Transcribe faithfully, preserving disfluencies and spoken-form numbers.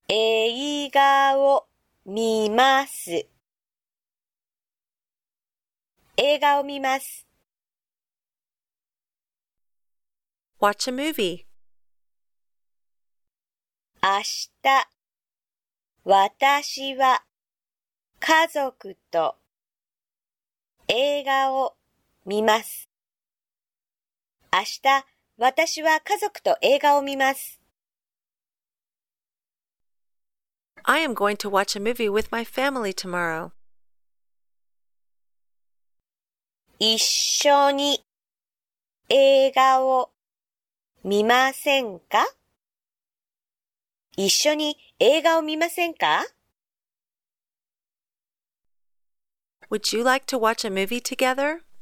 映画を見ます。映画を見ます。 Watch a movie. 明日、私は家族と映画を見ます。明日、私は家族と映画を見ます。 I am going to watch a movie with my family tomorrow. 一緒に映画を見ませんか？一緒に映画を見ませんか？ Would you like to watch a movie together?